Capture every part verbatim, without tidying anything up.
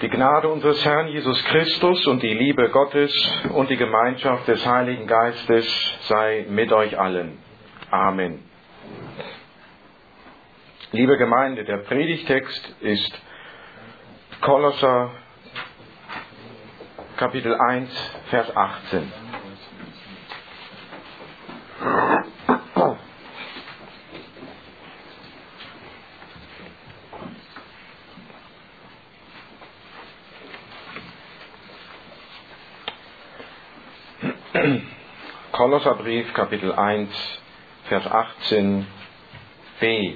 Die Gnade unseres Herrn Jesus Christus und die Liebe Gottes und die Gemeinschaft des Heiligen Geistes sei mit euch allen. Amen. Liebe Gemeinde, der Predigtext ist Kolosser Kapitel eins, Vers achtzehn. Kolosserbrief, Kapitel eins, Vers achtzehn b.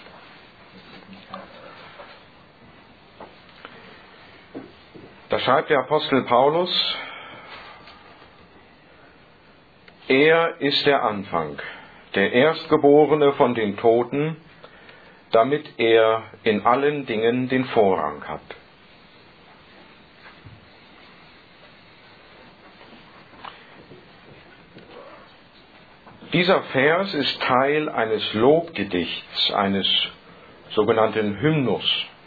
Da schreibt der Apostel Paulus: Er ist der Anfang, der Erstgeborene von den Toten, damit er in allen Dingen den Vorrang hat. Dieser Vers ist Teil eines Lobgedichts, eines sogenannten Hymnus.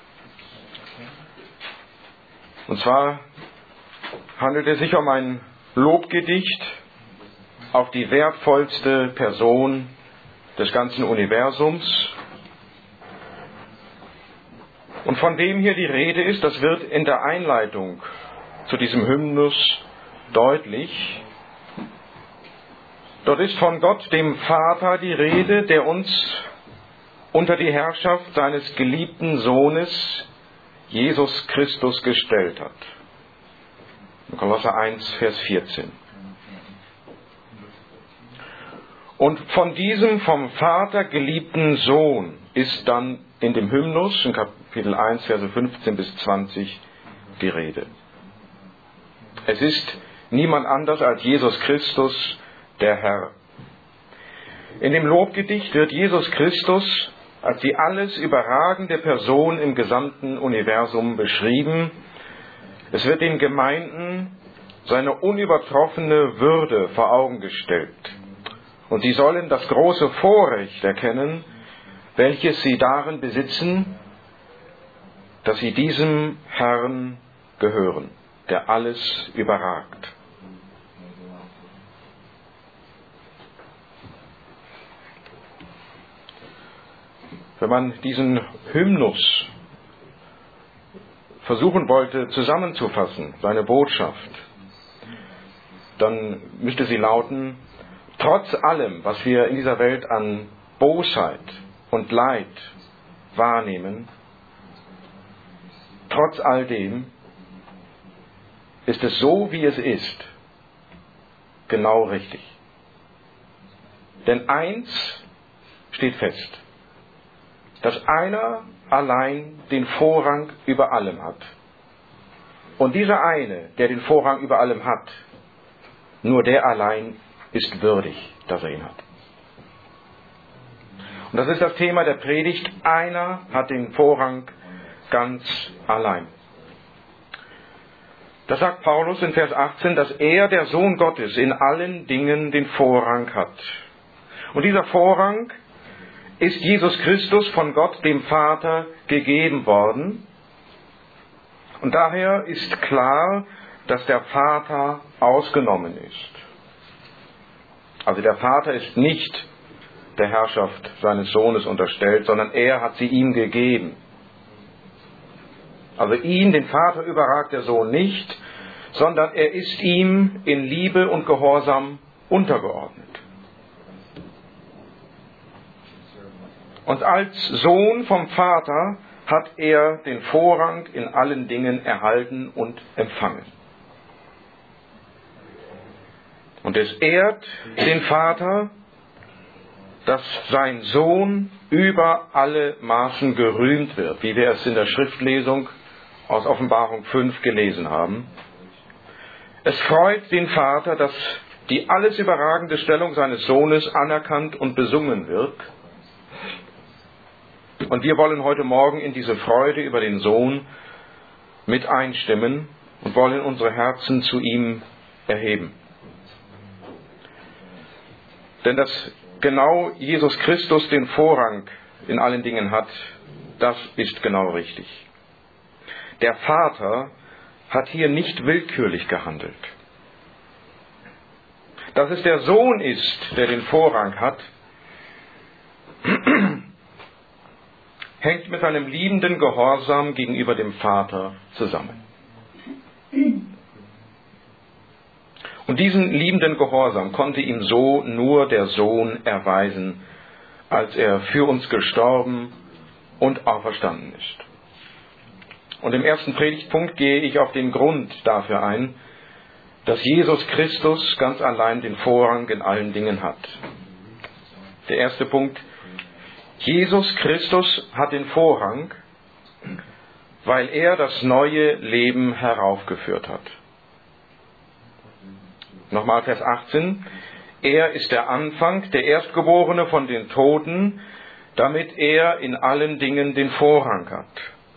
Und zwar handelt es sich um ein Lobgedicht auf die wertvollste Person des ganzen Universums. Und von wem hier die Rede ist, das wird in der Einleitung zu diesem Hymnus deutlich. Dort ist von Gott, dem Vater, die Rede, der uns unter die Herrschaft seines geliebten Sohnes Jesus Christus gestellt hat. Kolosser eins, Vers vierzehn. Und von diesem vom Vater geliebten Sohn ist dann in dem Hymnus, in Kapitel eins, Verse fünfzehn bis zwanzig, die Rede. Es ist niemand anders als Jesus Christus, der Herr. In dem Lobgedicht wird Jesus Christus als die alles überragende Person im gesamten Universum beschrieben. Es wird den Gemeinden seine unübertroffene Würde vor Augen gestellt. Und sie sollen das große Vorrecht erkennen, welches sie darin besitzen, dass sie diesem Herrn gehören, der alles überragt. Wenn man diesen Hymnus versuchen wollte zusammenzufassen, seine Botschaft, dann müsste sie lauten: Trotz allem, was wir in dieser Welt an Bosheit und Leid wahrnehmen, trotz all dem ist es so, wie es ist, genau richtig. Denn eins steht fest: dass einer allein den Vorrang über allem hat. Und dieser eine, der den Vorrang über allem hat, nur der allein ist würdig, dass er ihn hat. Und das ist das Thema der Predigt. Einer hat den Vorrang ganz allein. Das sagt Paulus in Vers achtzehn, dass er, der Sohn Gottes, in allen Dingen den Vorrang hat. Und dieser Vorrang ist Jesus Christus von Gott, dem Vater, gegeben worden. Und daher ist klar, dass der Vater ausgenommen ist. Also der Vater ist nicht der Herrschaft seines Sohnes unterstellt, sondern er hat sie ihm gegeben. Also ihn, den Vater, überragt der Sohn nicht, sondern er ist ihm in Liebe und Gehorsam untergeordnet. Und als Sohn vom Vater hat er den Vorrang in allen Dingen erhalten und empfangen. Und es ehrt den Vater, dass sein Sohn über alle Maßen gerühmt wird, wie wir es in der Schriftlesung aus Offenbarung fünf gelesen haben. Es freut den Vater, dass die alles überragende Stellung seines Sohnes anerkannt und besungen wird. Und wir wollen heute Morgen in diese Freude über den Sohn mit einstimmen und wollen unsere Herzen zu ihm erheben. Denn dass genau Jesus Christus den Vorrang in allen Dingen hat, das ist genau richtig. Der Vater hat hier nicht willkürlich gehandelt. Dass es der Sohn ist, der den Vorrang hat, hängt mit seinem liebenden Gehorsam gegenüber dem Vater zusammen. Und diesen liebenden Gehorsam konnte ihm so nur der Sohn erweisen, als er für uns gestorben und auferstanden ist. Und im ersten Predigtpunkt gehe ich auf den Grund dafür ein, dass Jesus Christus ganz allein den Vorrang in allen Dingen hat. Der erste Punkt: Jesus Christus hat den Vorrang, weil er das neue Leben heraufgeführt hat. Nochmal Vers achtzehn. Er ist der Anfang, der Erstgeborene von den Toten, damit er in allen Dingen den Vorrang hat.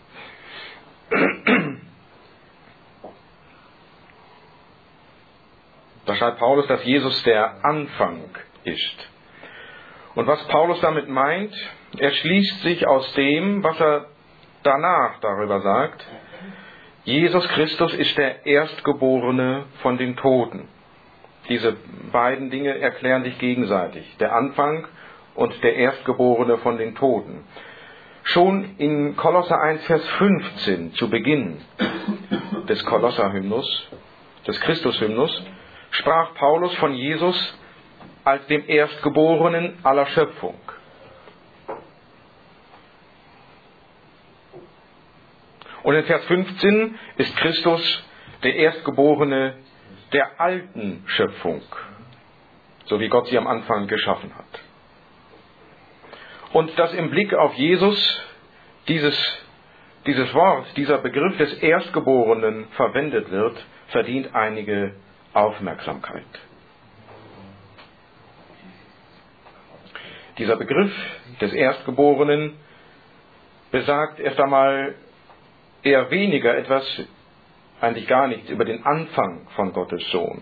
Da schreibt Paulus, dass Jesus der Anfang ist. Und was Paulus damit meint, er schließt sich aus dem, was er danach darüber sagt. Jesus Christus ist der Erstgeborene von den Toten. Diese beiden Dinge erklären sich gegenseitig. Der Anfang und der Erstgeborene von den Toten. Schon in Kolosser eins, Vers fünfzehn, zu Beginn des Kolosser-Hymnus, des Christus-Hymnus, sprach Paulus von Jesus als dem Erstgeborenen aller Schöpfung. Und in Vers fünfzehn ist Christus der Erstgeborene der alten Schöpfung, so wie Gott sie am Anfang geschaffen hat. Und dass im Blick auf Jesus dieses, dieses Wort, dieser Begriff des Erstgeborenen verwendet wird, verdient einige Aufmerksamkeit. Dieser Begriff des Erstgeborenen besagt erst einmal eher weniger etwas, eigentlich gar nichts, über den Anfang von Gottes Sohn.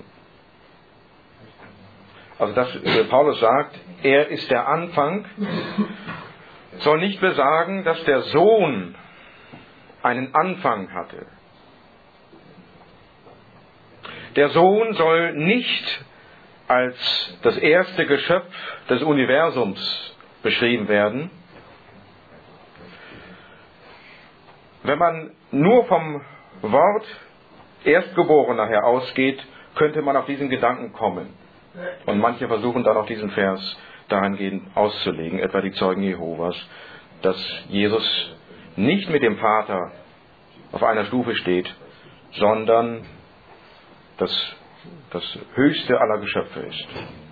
Also dass Paulus sagt, er ist der Anfang, soll nicht besagen, dass der Sohn einen Anfang hatte. Der Sohn soll nicht als das erste Geschöpf des Universums beschrieben werden. Wenn man nur vom Wort Erstgeborener her ausgeht, könnte man auf diesen Gedanken kommen. Und manche versuchen dann auch diesen Vers dahingehend auszulegen, etwa die Zeugen Jehovas, dass Jesus nicht mit dem Vater auf einer Stufe steht, sondern das, das höchste aller Geschöpfe ist.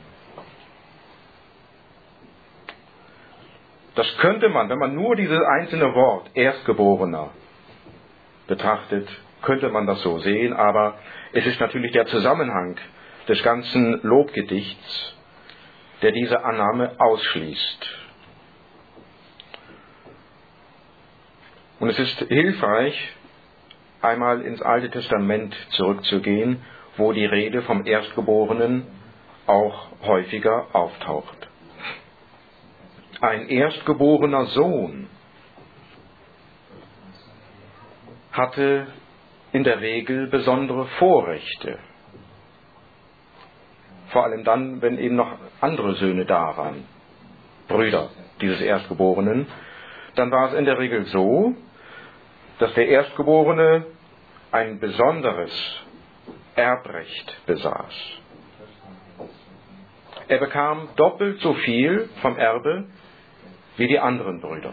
Das könnte man, wenn man nur dieses einzelne Wort Erstgeborener betrachtet, könnte man das so sehen, aber es ist natürlich der Zusammenhang des ganzen Lobgedichts, der diese Annahme ausschließt. Und es ist hilfreich, einmal ins Alte Testament zurückzugehen, wo die Rede vom Erstgeborenen auch häufiger auftaucht. Ein erstgeborener Sohn hatte in der Regel besondere Vorrechte. Vor allem dann, wenn eben noch andere Söhne da waren, Brüder dieses Erstgeborenen, dann war es in der Regel so, dass der Erstgeborene ein besonderes Erbrecht besaß. Er bekam doppelt so viel vom Erbe wie die anderen Brüder.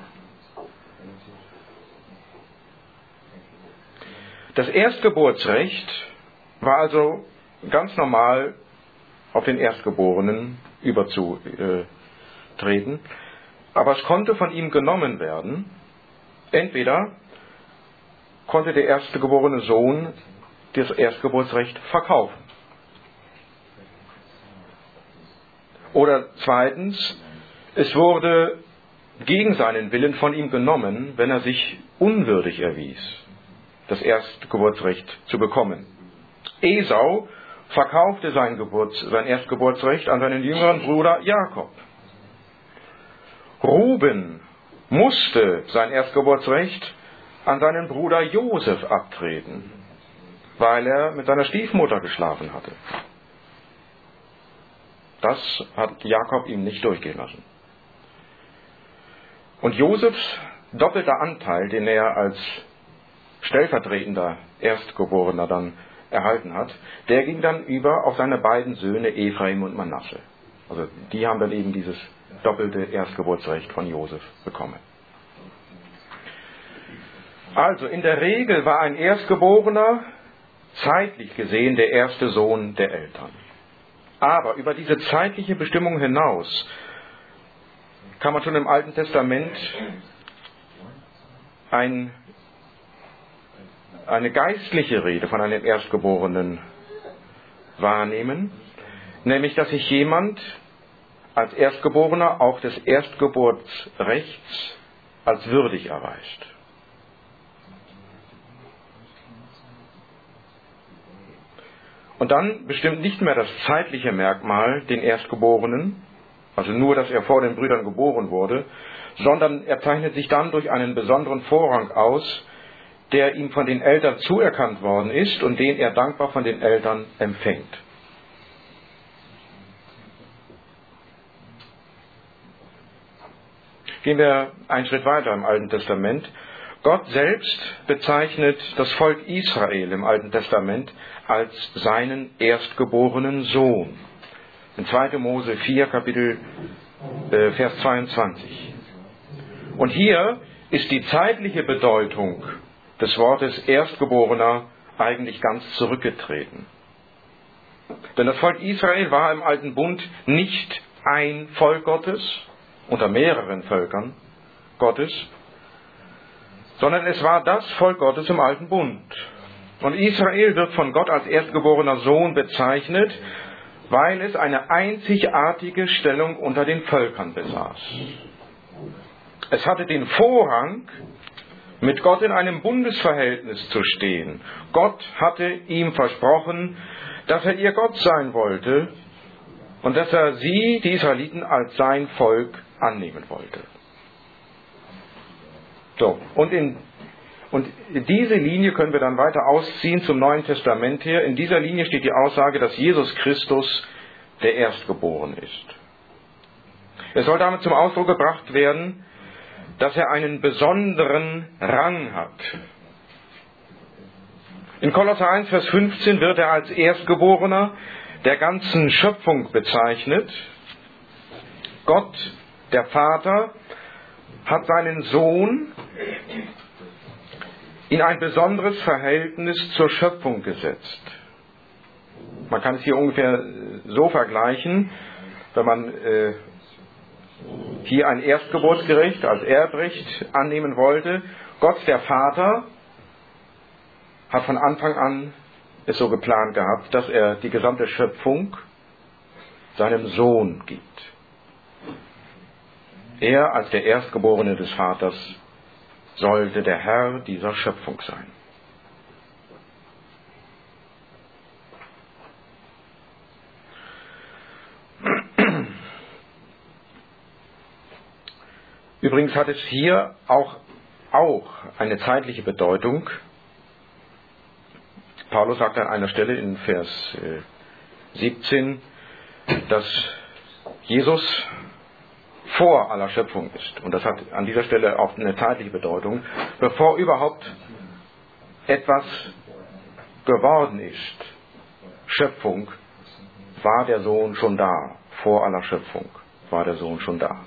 Das Erstgeburtsrecht war also ganz normal auf den Erstgeborenen überzutreten, aber es konnte von ihm genommen werden. Entweder konnte der erstgeborene Sohn das Erstgeburtsrecht verkaufen. Oder zweitens, es wurde gegen seinen Willen von ihm genommen, wenn er sich unwürdig erwies, das Erstgeburtsrecht zu bekommen. Esau verkaufte sein, Geburts-, sein Erstgeburtsrecht an seinen jüngeren Bruder Jakob. Ruben musste sein Erstgeburtsrecht an seinen Bruder Josef abtreten, weil er mit seiner Stiefmutter geschlafen hatte. Das hat Jakob ihm nicht durchgehen lassen. Und Josefs doppelter Anteil, den er als stellvertretender Erstgeborener dann erhalten hat, der ging dann über auf seine beiden Söhne Ephraim und Manasse. Also die haben dann eben dieses doppelte Erstgeburtsrecht von Josef bekommen. Also in der Regel war ein Erstgeborener zeitlich gesehen der erste Sohn der Eltern. Aber über diese zeitliche Bestimmung hinaus kann man schon im Alten Testament ein, eine geistliche Rede von einem Erstgeborenen wahrnehmen, nämlich dass sich jemand als Erstgeborener auch des Erstgeburtsrechts als würdig erweist. Und dann bestimmt nicht mehr das zeitliche Merkmal den Erstgeborenen, also nur, dass er vor den Brüdern geboren wurde, sondern er zeichnet sich dann durch einen besonderen Vorrang aus, der ihm von den Eltern zuerkannt worden ist und den er dankbar von den Eltern empfängt. Gehen wir einen Schritt weiter im Alten Testament. Gott selbst bezeichnet das Volk Israel im Alten Testament als seinen erstgeborenen Sohn. In zweiter Mose vier, Kapitel äh, Vers zweiundzwanzig. Und hier ist die zeitliche Bedeutung des Wortes Erstgeborener eigentlich ganz zurückgetreten. Denn das Volk Israel war im Alten Bund nicht ein Volk Gottes unter mehreren Völkern Gottes, sondern es war das Volk Gottes im Alten Bund. Und Israel wird von Gott als erstgeborener Sohn bezeichnet, weil es eine einzigartige Stellung unter den Völkern besaß. Es hatte den Vorrang, mit Gott in einem Bundesverhältnis zu stehen. Gott hatte ihm versprochen, dass er ihr Gott sein wollte und dass er sie, die Israeliten, als sein Volk annehmen wollte. So, und, in, und diese Linie können wir dann weiter ausziehen zum Neuen Testament her. In dieser Linie steht die Aussage, dass Jesus Christus der Erstgeborene ist. Es soll damit zum Ausdruck gebracht werden, dass er einen besonderen Rang hat. In Kolosser eins, Vers fünfzehn wird er als Erstgeborener der ganzen Schöpfung bezeichnet. Gott, der Vater, hat seinen Sohn in ein besonderes Verhältnis zur Schöpfung gesetzt. Man kann es hier ungefähr so vergleichen, wenn man äh, hier ein Erstgeburtsgericht als Erbrecht annehmen wollte. Gott, der Vater, hat von Anfang an es so geplant gehabt, dass er die gesamte Schöpfung seinem Sohn gibt. Er als der Erstgeborene des Vaters sollte der Herr dieser Schöpfung sein. Übrigens hat es hier auch, auch eine zeitliche Bedeutung. Paulus sagt an einer Stelle in Vers siebzehn, dass Jesus vor aller Schöpfung ist. Und das hat an dieser Stelle auch eine zeitliche Bedeutung. Bevor überhaupt etwas geworden ist, Schöpfung, war der Sohn schon da. Vor aller Schöpfung war der Sohn schon da.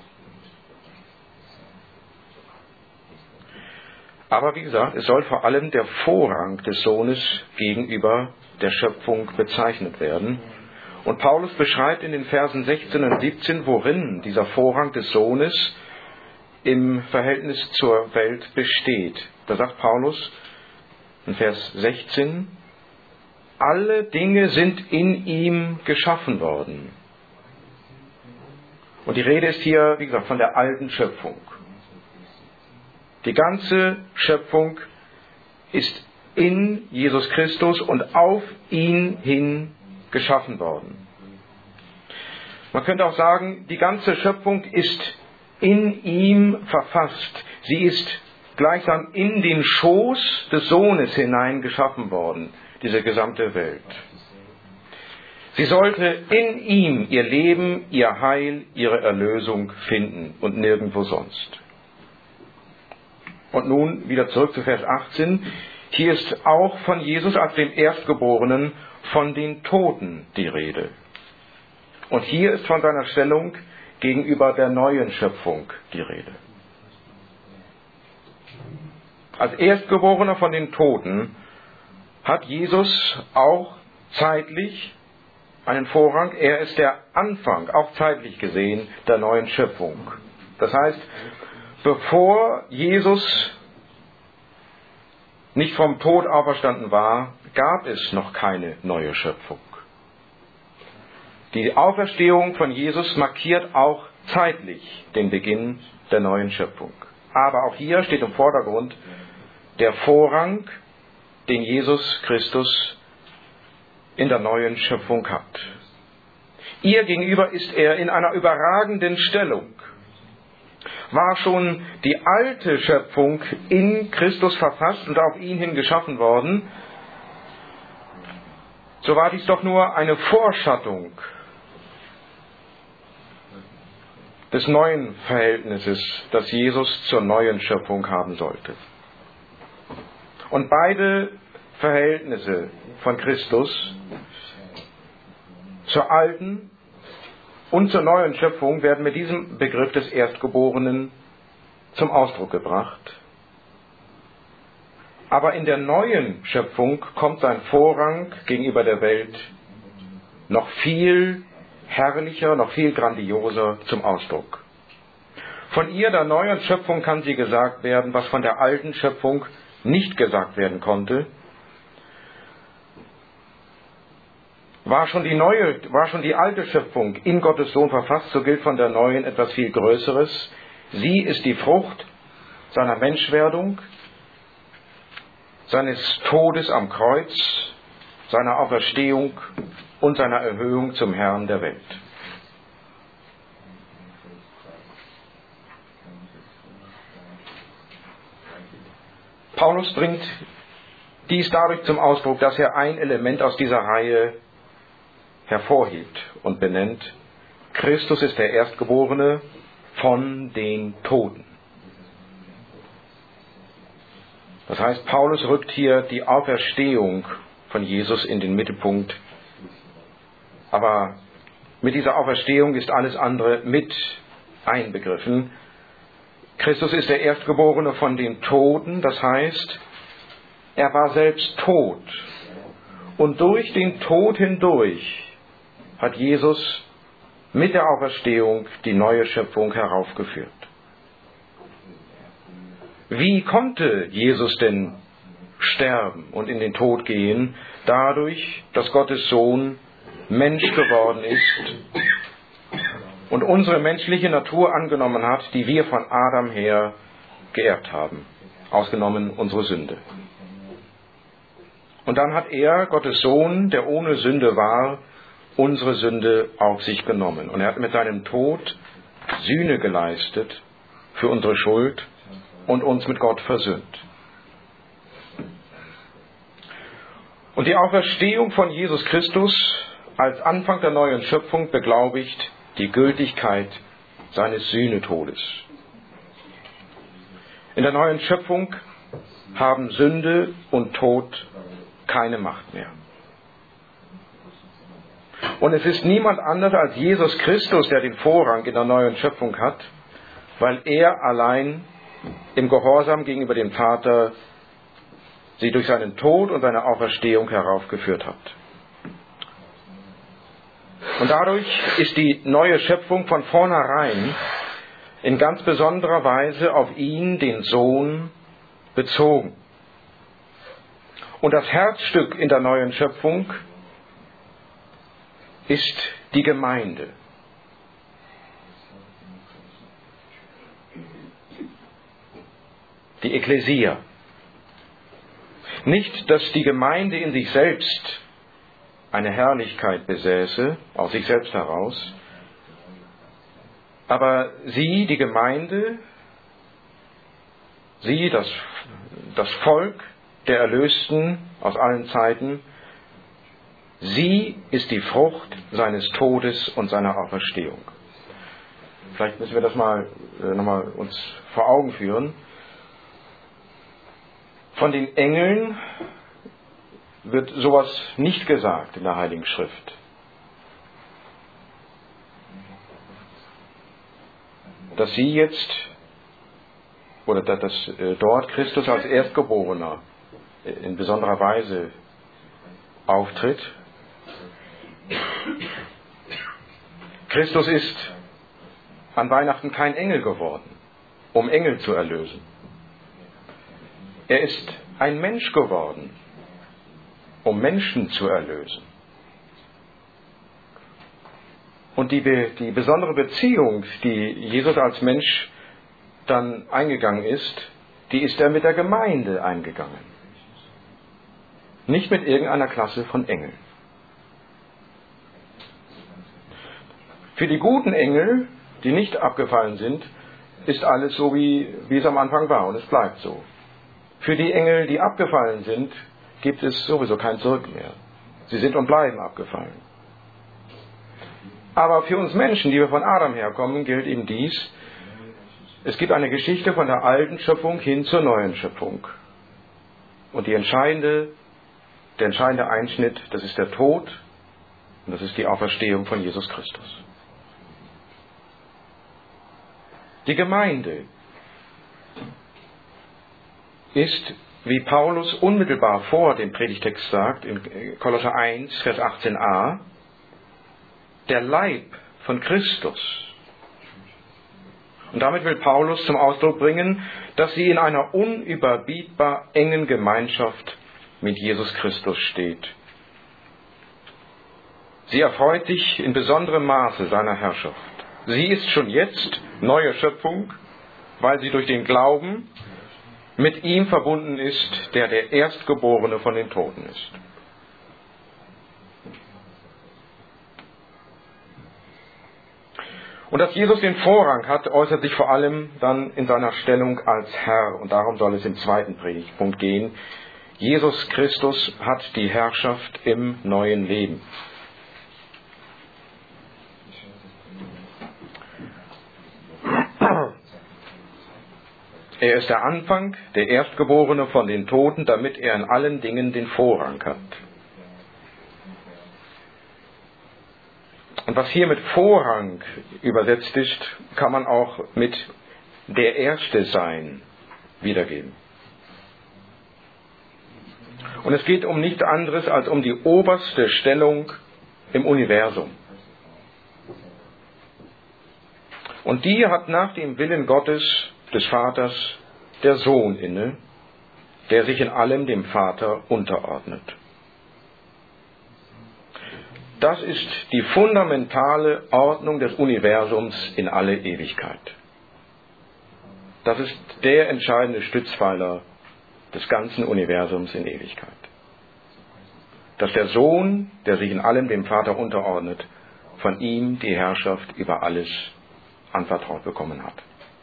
Aber wie gesagt, es soll vor allem der Vorrang des Sohnes gegenüber der Schöpfung bezeichnet werden. Und Paulus beschreibt in den Versen sechzehn und siebzehn, worin dieser Vorrang des Sohnes im Verhältnis zur Welt besteht. Da sagt Paulus in Vers sechzehn, alle Dinge sind in ihm geschaffen worden. Und die Rede ist hier, wie gesagt, von der alten Schöpfung. Die ganze Schöpfung ist in Jesus Christus und auf ihn hin geschaffen worden. Man könnte auch sagen, die ganze Schöpfung ist in ihm verfasst. Sie ist gleichsam in den Schoß des Sohnes hinein geschaffen worden, diese gesamte Welt. Sie sollte in ihm ihr Leben, ihr Heil, ihre Erlösung finden und nirgendwo sonst. Und nun wieder zurück zu Vers achtzehn. Hier ist auch von Jesus als dem Erstgeborenen von den Toten die Rede. Und hier ist von seiner Stellung gegenüber der neuen Schöpfung die Rede. Als Erstgeborener von den Toten hat Jesus auch zeitlich einen Vorrang. Er ist der Anfang, auch zeitlich gesehen, der neuen Schöpfung. Das heißt, bevor Jesus nicht vom Tod auferstanden war, gab es noch keine neue Schöpfung. Die Auferstehung von Jesus markiert auch zeitlich den Beginn der neuen Schöpfung. Aber auch hier steht im Vordergrund der Vorrang, den Jesus Christus in der neuen Schöpfung hat. Ihr gegenüber ist er in einer überragenden Stellung. War schon die alte Schöpfung in Christus verfasst und auf ihn hin geschaffen worden, so war dies doch nur eine Vorschattung des neuen Verhältnisses, das Jesus zur neuen Schöpfung haben sollte. Und beide Verhältnisse von Christus zur alten und zur neuen Schöpfung werden mit diesem Begriff des Erstgeborenen zum Ausdruck gebracht. Aber in der neuen Schöpfung kommt sein Vorrang gegenüber der Welt noch viel herrlicher, noch viel grandioser zum Ausdruck. Von ihr, der neuen Schöpfung, kann sie gesagt werden, was von der alten Schöpfung nicht gesagt werden konnte. War schon die neue, war schon die alte Schöpfung in Gottes Sohn verfasst, so gilt von der neuen etwas viel Größeres. Sie ist die Frucht seiner Menschwerdung, seines Todes am Kreuz, seiner Auferstehung und seiner Erhöhung zum Herrn der Welt. Paulus bringt dies dadurch zum Ausdruck, dass er ein Element aus dieser Reihe hervorhebt und benennt: Christus ist der Erstgeborene von den Toten. Das heißt, Paulus rückt hier die Auferstehung von Jesus in den Mittelpunkt. Aber mit dieser Auferstehung ist alles andere mit einbegriffen. Christus ist der Erstgeborene von den Toten, das heißt, er war selbst tot. Und durch den Tod hindurch hat Jesus mit der Auferstehung die neue Schöpfung heraufgeführt. Wie konnte Jesus denn sterben und in den Tod gehen? Dadurch, dass Gottes Sohn Mensch geworden ist und unsere menschliche Natur angenommen hat, die wir von Adam her geerbt haben, ausgenommen unsere Sünde. Und dann hat er, Gottes Sohn, der ohne Sünde war, unsere Sünde auf sich genommen. Und er hat mit seinem Tod Sühne geleistet für unsere Schuld und uns mit Gott versöhnt. Und die Auferstehung von Jesus Christus als Anfang der neuen Schöpfung beglaubigt die Gültigkeit seines Sühnetodes. In der neuen Schöpfung haben Sünde und Tod keine Macht mehr. Und es ist niemand anders als Jesus Christus, der den Vorrang in der neuen Schöpfung hat, weil er allein im Gehorsam gegenüber dem Vater sie durch seinen Tod und seine Auferstehung heraufgeführt hat. Und dadurch ist die neue Schöpfung von vornherein in ganz besonderer Weise auf ihn, den Sohn, bezogen. Und das Herzstück in der neuen Schöpfung ist die Gemeinde. Die Ekklesia. Nicht, dass die Gemeinde in sich selbst eine Herrlichkeit besäße, aus sich selbst heraus, aber sie, die Gemeinde, Sie, das, das Volk der Erlösten aus allen Zeiten, sie ist die Frucht seines Todes und seiner Auferstehung. Vielleicht müssen wir das mal äh, nochmal uns vor Augen führen. Von den Engeln wird sowas nicht gesagt in der Heiligen Schrift. Dass sie jetzt, oder dass äh, dort Christus als Erstgeborener in besonderer Weise auftritt. Christus ist an Weihnachten kein Engel geworden, um Engel zu erlösen. Er ist ein Mensch geworden, um Menschen zu erlösen. Und die, die besondere Beziehung, die Jesus als Mensch dann eingegangen ist, die ist er mit der Gemeinde eingegangen. Nicht mit irgendeiner Klasse von Engeln. Für die guten Engel, die nicht abgefallen sind, ist alles so, wie, wie es am Anfang war, und es bleibt so. Für die Engel, die abgefallen sind, gibt es sowieso kein Zurück mehr. Sie sind und bleiben abgefallen. Aber für uns Menschen, die wir von Adam herkommen, gilt eben dies: Es gibt eine Geschichte von der alten Schöpfung hin zur neuen Schöpfung. Und die entscheidende, der entscheidende Einschnitt, das ist der Tod und das ist die Auferstehung von Jesus Christus. Die Gemeinde ist, wie Paulus unmittelbar vor dem Predigtext sagt, in Kolosser eins, Vers achtzehn a, der Leib von Christus. Und damit will Paulus zum Ausdruck bringen, dass sie in einer unüberbietbar engen Gemeinschaft mit Jesus Christus steht. Sie erfreut sich in besonderem Maße seiner Herrschaft. Sie ist schon jetzt neue Schöpfung, weil sie durch den Glauben mit ihm verbunden ist, der der Erstgeborene von den Toten ist. Und dass Jesus den Vorrang hat, äußert sich vor allem dann in seiner Stellung als Herr. Und darum soll es im zweiten Predigtpunkt gehen. Jesus Christus hat die Herrschaft im neuen Leben. Er ist der Anfang, der Erstgeborene von den Toten, damit er in allen Dingen den Vorrang hat. Und was hier mit Vorrang übersetzt ist, kann man auch mit der Erste sein wiedergeben. Und es geht um nichts anderes als um die oberste Stellung im Universum. Und die hat nach dem Willen Gottes, des Vaters, der Sohn inne, der sich in allem dem Vater unterordnet. Das ist die fundamentale Ordnung des Universums in alle Ewigkeit. Das ist der entscheidende Stützpfeiler des ganzen Universums in Ewigkeit. Dass der Sohn, der sich in allem dem Vater unterordnet, von ihm die Herrschaft über alles anvertraut bekommen hat.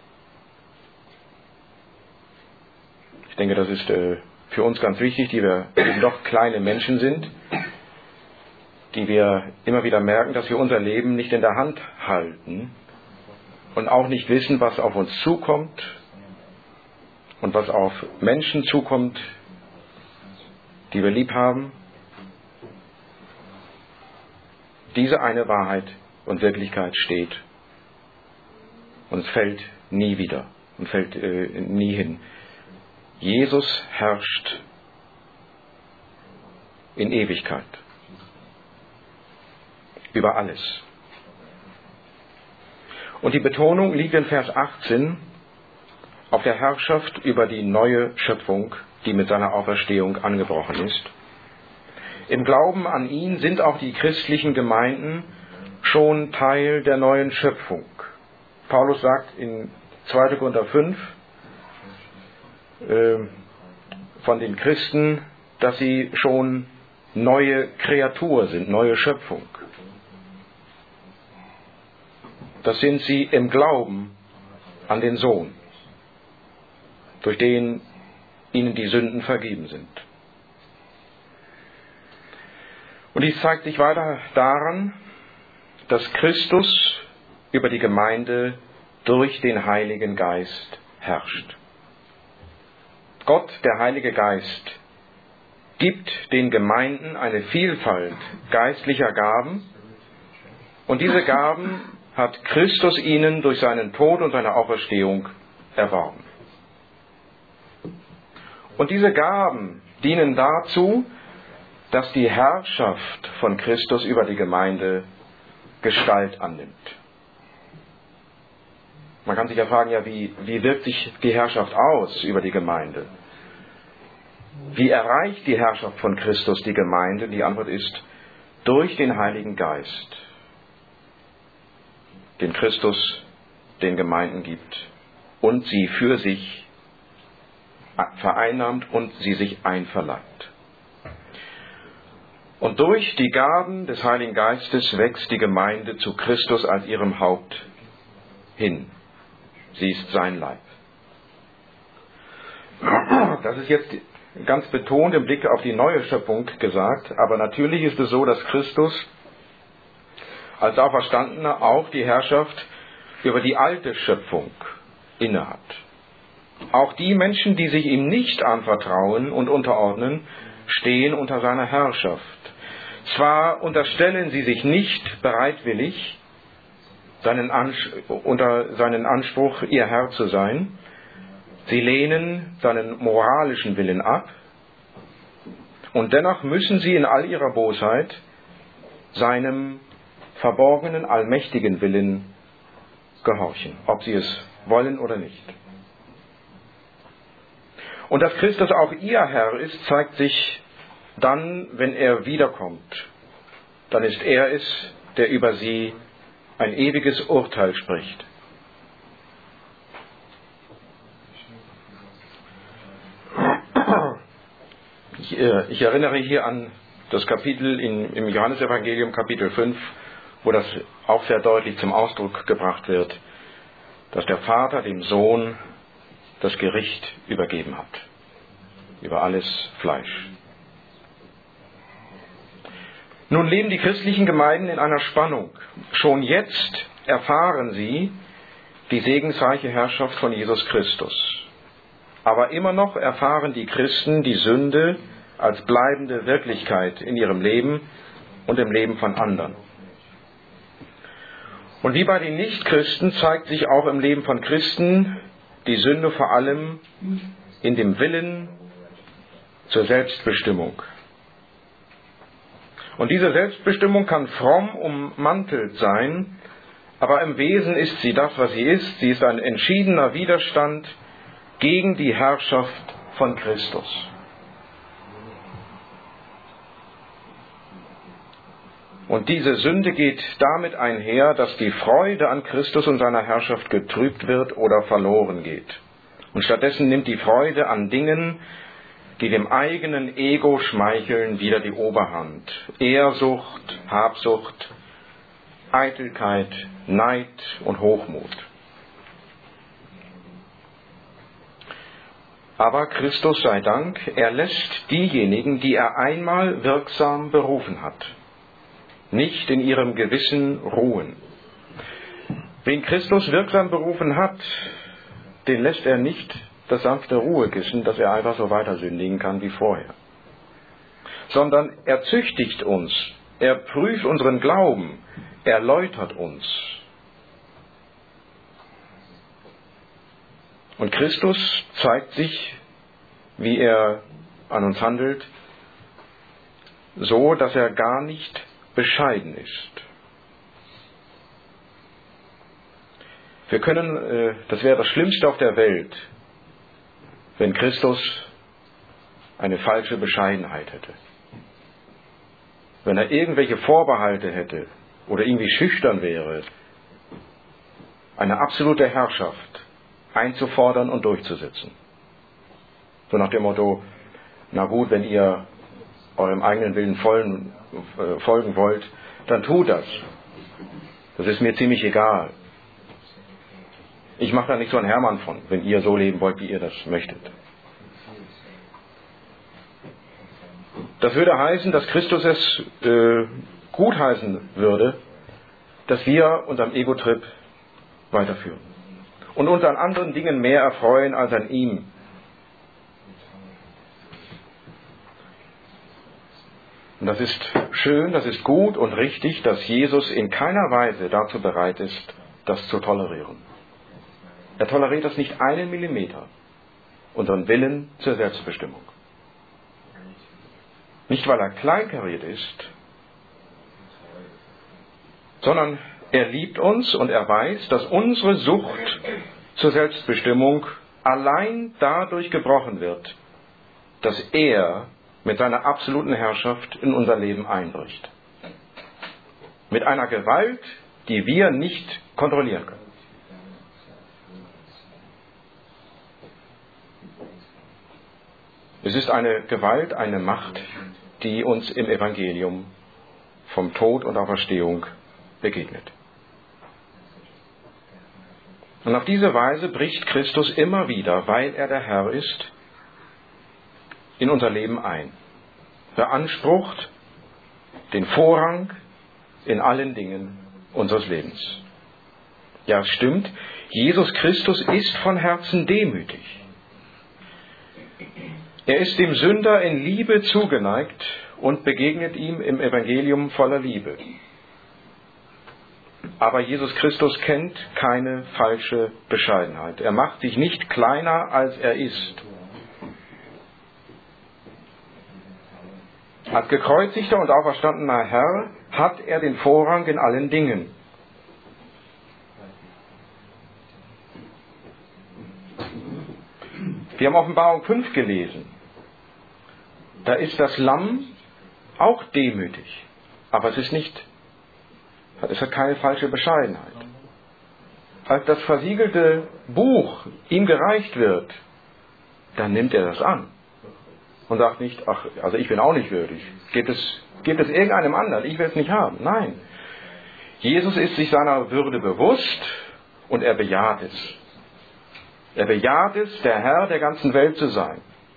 Ich denke, das ist äh, für uns ganz wichtig, die wir eben doch kleine Menschen sind, die wir immer wieder merken, dass wir unser Leben nicht in der Hand halten und auch nicht wissen, was auf uns zukommt und was auf Menschen zukommt, die wir lieb haben. Diese eine Wahrheit und Wirklichkeit steht und es fällt nie wieder und fällt äh, nie hin. Jesus herrscht in Ewigkeit über alles. Und die Betonung liegt in Vers achtzehn auf der Herrschaft über die neue Schöpfung, die mit seiner Auferstehung angebrochen ist. Im Glauben an ihn sind auch die christlichen Gemeinden schon Teil der neuen Schöpfung. Paulus sagt in zweiter Korinther fünf äh, von den Christen, dass sie schon neue Kreatur sind, neue Schöpfung. Das sind sie im Glauben an den Sohn. durch den ihnen die Sünden vergeben sind. Und dies zeigt sich weiter daran, dass Christus über die Gemeinde durch den Heiligen Geist herrscht. Gott, der Heilige Geist, gibt den Gemeinden eine Vielfalt geistlicher Gaben, und diese Gaben hat Christus ihnen durch seinen Tod und seine Auferstehung erworben. Und diese Gaben dienen dazu, dass die Herrschaft von Christus über die Gemeinde Gestalt annimmt. Man kann sich ja fragen, ja, wie, wie wirkt sich die Herrschaft aus über die Gemeinde? Wie erreicht die Herrschaft von Christus die Gemeinde? Die Antwort ist, durch den Heiligen Geist, den Christus den Gemeinden gibt und sie für sich vereinnahmt und sie sich einverleibt. Und durch die Gaben des Heiligen Geistes wächst die Gemeinde zu Christus als ihrem Haupt hin. Sie ist sein Leib. Das ist jetzt ganz betont im Blick auf die neue Schöpfung gesagt, aber natürlich ist es so, dass Christus als Auferstandener auch die Herrschaft über die alte Schöpfung innehat. Auch die Menschen, die sich ihm nicht anvertrauen und unterordnen, stehen unter seiner Herrschaft. Zwar unterstellen sie sich nicht bereitwillig seinen Ans- unter seinen Anspruch, ihr Herr zu sein, sie lehnen seinen moralischen Willen ab, und dennoch müssen sie in all ihrer Bosheit seinem verborgenen, allmächtigen Willen gehorchen, ob sie es wollen oder nicht. Und dass Christus auch ihr Herr ist, zeigt sich dann, wenn er wiederkommt. Dann ist er es, der über sie ein ewiges Urteil spricht. Ich, äh, ich erinnere hier an das Kapitel in, im Johannesevangelium, Kapitel fünf, wo das auch sehr deutlich zum Ausdruck gebracht wird, dass der Vater dem Sohn das Gericht übergeben hat, über alles Fleisch. Nun leben die christlichen Gemeinden in einer Spannung. Schon jetzt erfahren sie die segensreiche Herrschaft von Jesus Christus. Aber immer noch erfahren die Christen die Sünde als bleibende Wirklichkeit in ihrem Leben und im Leben von anderen. Und wie bei den Nichtchristen zeigt sich auch im Leben von Christen die Sünde vor allem in dem Willen zur Selbstbestimmung. Und diese Selbstbestimmung kann fromm ummantelt sein, aber im Wesen ist sie das, was sie ist. Sie ist ein entschiedener Widerstand gegen die Herrschaft von Christus. Und diese Sünde geht damit einher, dass die Freude an Christus und seiner Herrschaft getrübt wird oder verloren geht. Und stattdessen nimmt die Freude an Dingen, die dem eigenen Ego schmeicheln, wieder die Oberhand. Ehrsucht, Habsucht, Eitelkeit, Neid und Hochmut. Aber Christus sei Dank, er lässt diejenigen, die er einmal wirksam berufen hat, nicht in ihrem Gewissen ruhen. Wen Christus wirksam berufen hat, den lässt er nicht das sanfte Ruhekissen, dass er einfach so weiter sündigen kann wie vorher. Sondern er züchtigt uns, er prüft unseren Glauben, er läutert uns. Und Christus zeigt sich, wie er an uns handelt, so, dass er gar nicht bescheiden ist. Wir können, das wäre das Schlimmste auf der Welt, wenn Christus eine falsche Bescheidenheit hätte. Wenn er irgendwelche Vorbehalte hätte oder irgendwie schüchtern wäre, eine absolute Herrschaft einzufordern und durchzusetzen. So nach dem Motto, na gut, wenn ihr eurem eigenen Willen folgen, äh, folgen wollt, dann tut das. Das ist mir ziemlich egal. Ich mache da nicht so einen Hermann von, wenn ihr so leben wollt, wie ihr das möchtet. Das würde heißen, dass Christus es äh, gutheißen würde, dass wir unserem Ego-Trip weiterführen und uns an anderen Dingen mehr erfreuen als an ihm. Und das ist schön, das ist gut und richtig, dass Jesus in keiner Weise dazu bereit ist, das zu tolerieren. Er toleriert das nicht einen Millimeter, unseren Willen zur Selbstbestimmung. Nicht, weil er kleinkariert ist, sondern er liebt uns und er weiß, dass unsere Sucht zur Selbstbestimmung allein dadurch gebrochen wird, dass er mit seiner absoluten Herrschaft in unser Leben einbricht. Mit einer Gewalt, die wir nicht kontrollieren können. Es ist eine Gewalt, eine Macht, die uns im Evangelium vom Tod und Auferstehung begegnet. Und auf diese Weise bricht Christus immer wieder, weil er der Herr ist, in unser Leben ein. Beansprucht den Vorrang in allen Dingen unseres Lebens. Ja, es stimmt, Jesus Christus ist von Herzen demütig. Er ist dem Sünder in Liebe zugeneigt und begegnet ihm im Evangelium voller Liebe. Aber Jesus Christus kennt keine falsche Bescheidenheit. Er macht sich nicht kleiner, als er ist. Als gekreuzigter und auferstandener Herr hat er den Vorrang in allen Dingen. Wir haben Offenbarung fünf gelesen. Da ist das Lamm auch demütig. Aber es ist nicht, es hat keine falsche Bescheidenheit. Als das versiegelte Buch ihm gereicht wird, dann nimmt er das an. Und sagt nicht, ach, also ich bin auch nicht würdig. Gebt es, gebt es irgendeinem anderen, ich will es nicht haben. Nein. Jesus ist sich seiner Würde bewusst und er bejaht es. Er bejaht es, der Herr der ganzen Welt zu sein.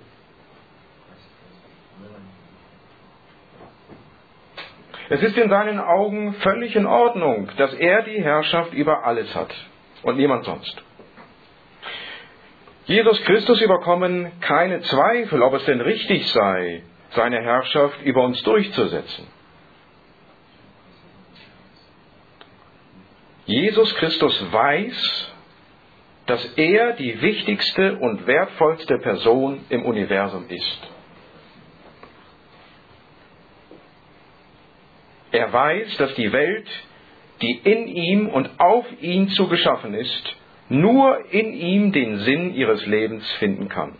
Es ist in seinen Augen völlig in Ordnung, dass er die Herrschaft über alles hat und niemand sonst. Jesus Christus überkommen keine Zweifel, ob es denn richtig sei, seine Herrschaft über uns durchzusetzen. Jesus Christus weiß, dass er die wichtigste und wertvollste Person im Universum ist. Er weiß, dass die Welt, die in ihm und auf ihn zu geschaffen ist, nur in ihm den Sinn ihres Lebens finden kann.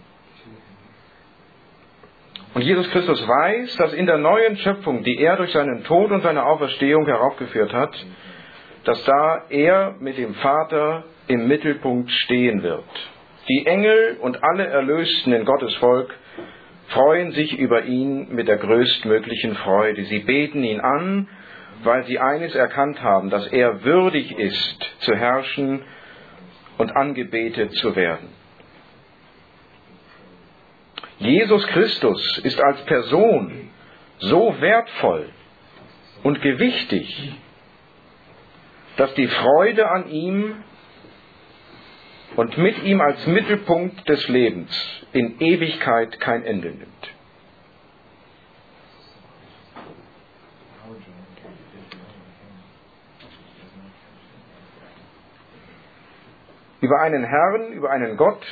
Und Jesus Christus weiß, dass in der neuen Schöpfung, die er durch seinen Tod und seine Auferstehung heraufgeführt hat, dass da er mit dem Vater im Mittelpunkt stehen wird. Die Engel und alle Erlösten in Gottes Volk freuen sich über ihn mit der größtmöglichen Freude. Sie beten ihn an, weil sie eines erkannt haben, dass er würdig ist, zu herrschen und angebetet zu werden. Jesus Christus ist als Person so wertvoll und gewichtig, dass die Freude an ihm und mit ihm als Mittelpunkt des Lebens in Ewigkeit kein Ende nimmt. Über einen Herrn, über einen Gott,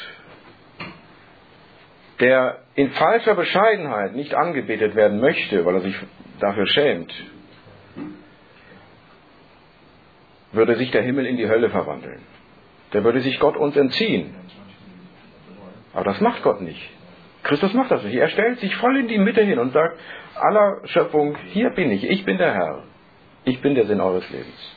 der in falscher Bescheidenheit nicht angebetet werden möchte, weil er sich dafür schämt, würde sich der Himmel in die Hölle verwandeln. Der würde sich Gott uns entziehen. Aber das macht Gott nicht. Christus macht das nicht. Er stellt sich voll in die Mitte hin und sagt, aller Schöpfung, hier bin ich, ich bin der Herr. Ich bin der Sinn eures Lebens.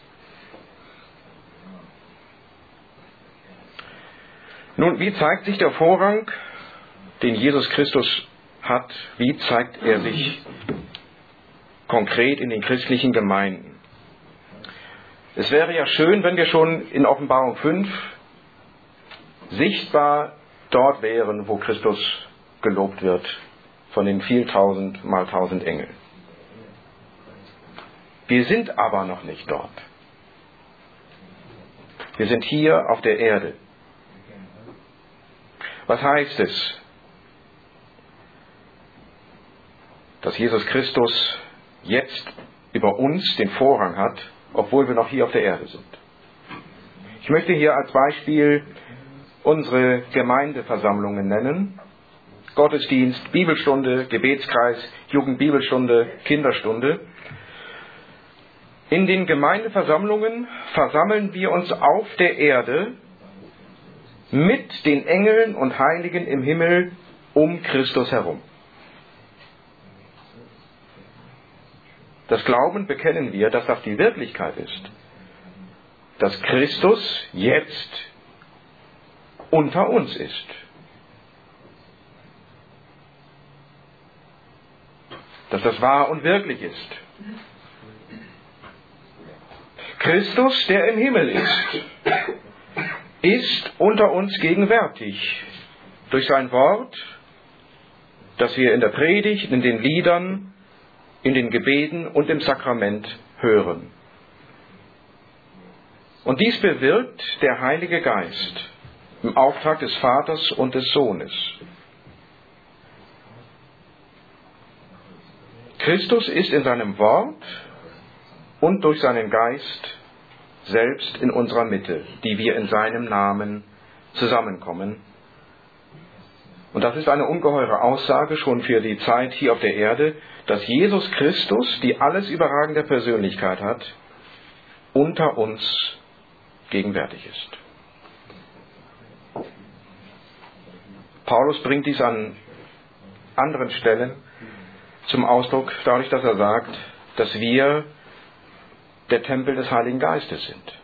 Nun, wie zeigt sich der Vorrang, den Jesus Christus hat? Wie zeigt er sich konkret in den christlichen Gemeinden? Es wäre ja schön, wenn wir schon in Offenbarung fünf sichtbar dort wären, wo Christus gelobt wird von den viel tausend mal tausend Engeln. Wir sind aber noch nicht dort. Wir sind hier auf der Erde. Was heißt es, dass Jesus Christus jetzt über uns den Vorrang hat, obwohl wir noch hier auf der Erde sind? Ich möchte hier als Beispiel unsere Gemeindeversammlungen nennen. Gottesdienst, Bibelstunde, Gebetskreis, Jugendbibelstunde, Kinderstunde. In den Gemeindeversammlungen versammeln wir uns auf der Erde mit den Engeln und Heiligen im Himmel um Christus herum. Das Glauben bekennen wir, dass das die Wirklichkeit ist. Dass Christus jetzt unter uns ist. Dass das wahr und wirklich ist. Christus, der im Himmel ist, ist unter uns gegenwärtig durch sein Wort, das wir in der Predigt, in den Liedern, in den Gebeten und im Sakrament hören. Und dies bewirkt der Heilige Geist im Auftrag des Vaters und des Sohnes. Christus ist in seinem Wort und durch seinen Geist selbst in unserer Mitte, die wir in seinem Namen zusammenkommen. Und das ist eine ungeheure Aussage schon für die Zeit hier auf der Erde, dass Jesus Christus, die alles überragende Persönlichkeit hat, unter uns gegenwärtig ist. Paulus bringt dies an anderen Stellen zum Ausdruck, dadurch, dass er sagt, dass wir der Tempel des Heiligen Geistes sind,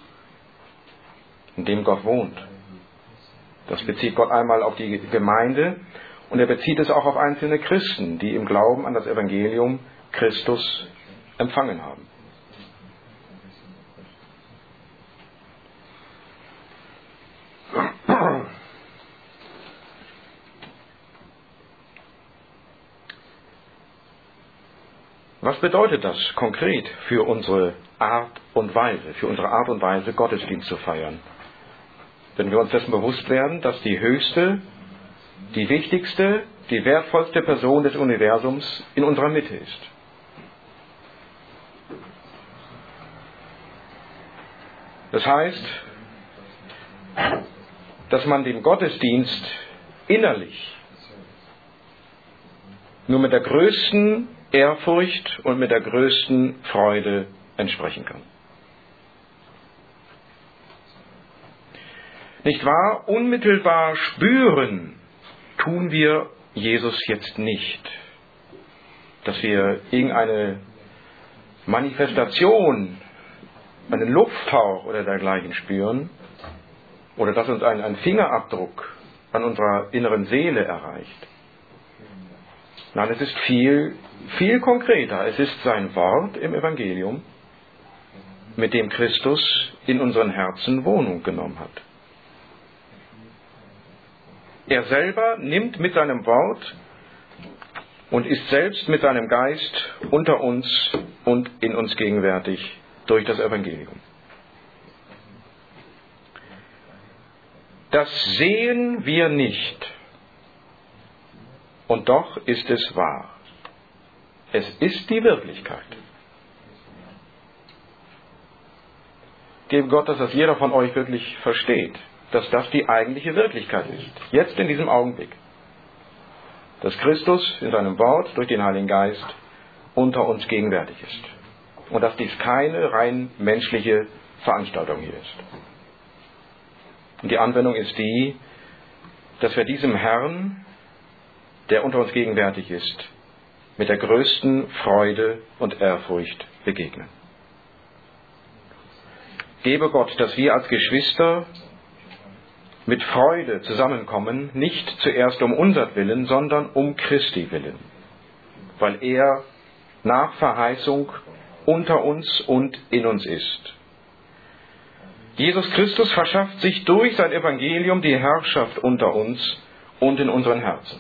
in dem Gott wohnt. Das bezieht Gott einmal auf die Gemeinde und er bezieht es auch auf einzelne Christen, die im Glauben an das Evangelium Christus empfangen haben. Was bedeutet das konkret für unsere Art und Weise, für unsere Art und Weise, Gottesdienst zu feiern? Wenn wir uns dessen bewusst werden, dass die höchste, die wichtigste, die wertvollste Person des Universums in unserer Mitte ist. Das heißt, dass man dem Gottesdienst innerlich nur mit der größten Ehrfurcht und mit der größten Freude entsprechen kann. Nicht wahr? Unmittelbar spüren tun wir Jesus jetzt nicht. Dass wir irgendeine Manifestation, einen Lufthauch oder dergleichen spüren, oder dass uns ein, ein Fingerabdruck an unserer inneren Seele erreicht. Nein, es ist viel, viel konkreter. Es ist sein Wort im Evangelium, mit dem Christus in unseren Herzen Wohnung genommen hat. Er selber nimmt mit seinem Wort und ist selbst mit seinem Geist unter uns und in uns gegenwärtig durch das Evangelium. Das sehen wir nicht. Und doch ist es wahr. Es ist die Wirklichkeit. Gebe Gott, dass das jeder von euch wirklich versteht, dass das die eigentliche Wirklichkeit ist. Jetzt in diesem Augenblick. Dass Christus in seinem Wort durch den Heiligen Geist unter uns gegenwärtig ist. Und dass dies keine rein menschliche Veranstaltung hier ist. Und die Anwendung ist die, dass wir diesem Herrn, der unter uns gegenwärtig ist, mit der größten Freude und Ehrfurcht begegnen. Gebe Gott, dass wir als Geschwister mit Freude zusammenkommen, nicht zuerst um unsertwillen, sondern um Christi willen, weil er nach Verheißung unter uns und in uns ist. Jesus Christus verschafft sich durch sein Evangelium die Herrschaft unter uns und in unseren Herzen.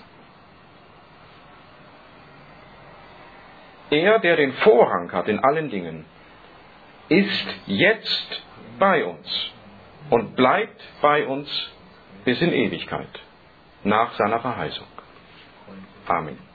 Er, der den Vorrang hat in allen Dingen, ist jetzt bei uns und bleibt bei uns bis in Ewigkeit, nach seiner Verheißung. Amen.